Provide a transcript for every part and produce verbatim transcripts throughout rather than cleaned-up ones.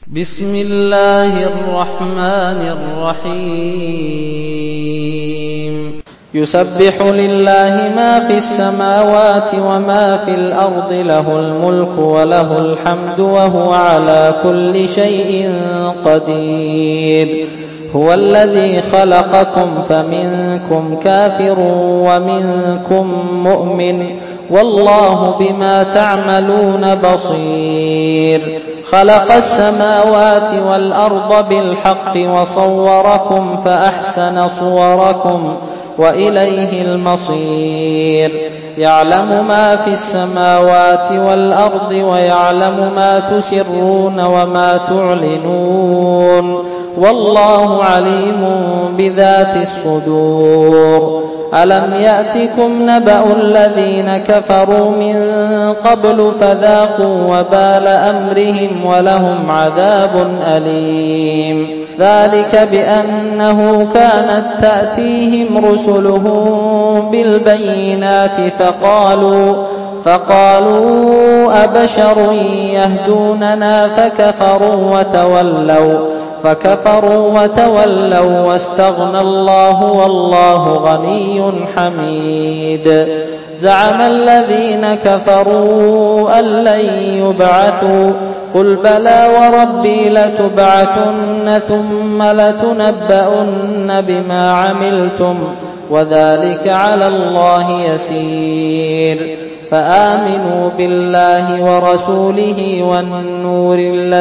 بسم الله الرحمن الرحيم يسبح لله ما في السماوات وما في الأرض له الملك وله الحمد وهو على كل شيء قدير هو الذي خلقكم فمنكم كافر ومنكم مؤمن والله بما تعملون بصير خلق السماوات والأرض بالحق وصوركم فأحسن صوركم وإليه المصير يعلم ما في السماوات والأرض ويعلم ما تسرون وما تعلنون والله عليم بذات الصدور ألم يأتكم نبأ الذين كفروا من قبل فذاقوا وبال أمرهم ولهم عذاب أليم ذلك بأنه كانت تأتيهم رسلهم بالبينات فقالوا فقالوا أبشر يهدوننا فكفروا وتولوا فكفروا وتولوا واستغنى الله والله غني حميد زعم الذين كفروا أن لن يبعثوا قل بلى وربي لتبعثن ثم لتنبؤن بما عملتم وذلك على الله يسير فآمنوا بالله ورسوله والنور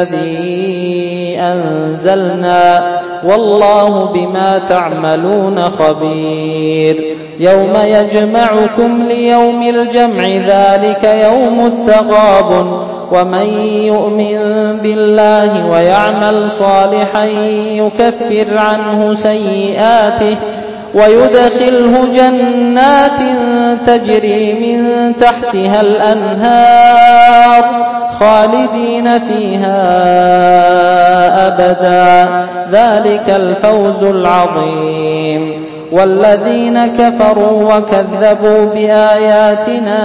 الذي أنزلنا والله بما تعملون خبير يوم يجمعكم ليوم الجمع ذلك يوم التغابن ومن يؤمن بالله ويعمل صالحا يكفر عنه سيئاته ويدخله جنات تجري من تحتها الأنهار خالدين فيها أبدا ذلك الفوز العظيم والذين كفروا وكذبوا بآياتنا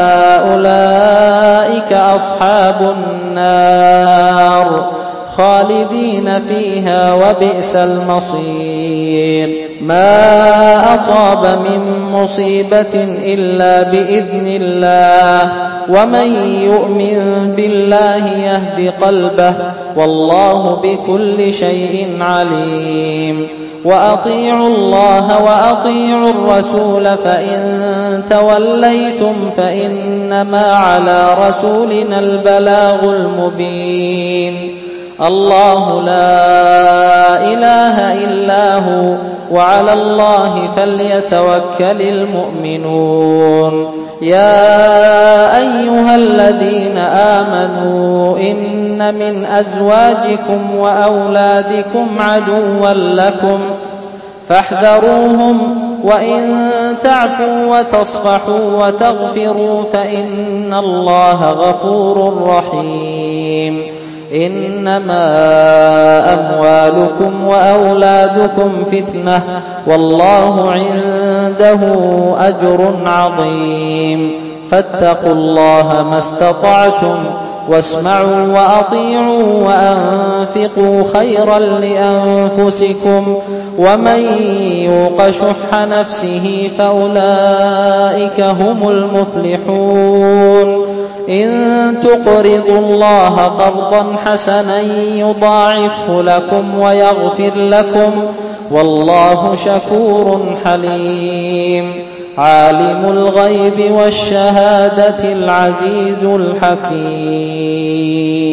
أولئك أصحاب النار خالدين فيها وبئس المصير ما أصاب من مصيبة إلا بإذن الله ومن يؤمن بالله يهد قلبه والله بكل شيء عليم وأطيعوا الله وأطيعوا الرسول فإن توليتم فإنما على رسولنا البلاغ المبين الله لا إله إلا هو وعلى الله فليتوكل المؤمنون يا أيها الذين آمنوا إن من أزواجكم وأولادكم عدوا لكم فاحذروهم وإن تعفوا وتصفحوا وتغفروا فإن الله غفور رحيم إنما أموالكم وأولادكم فتنة والله عنده أجر عظيم فاتقوا الله ما استطعتم واسمعوا وأطيعوا وأنفقوا خيرا لأنفسكم ومن يوق شح نفسه فأولئك هم المفلحون إن تقرضوا الله قرضا حسنا يضاعفه لكم ويغفر لكم والله شكور حليم عالم الغيب والشهادة العزيز الحكيم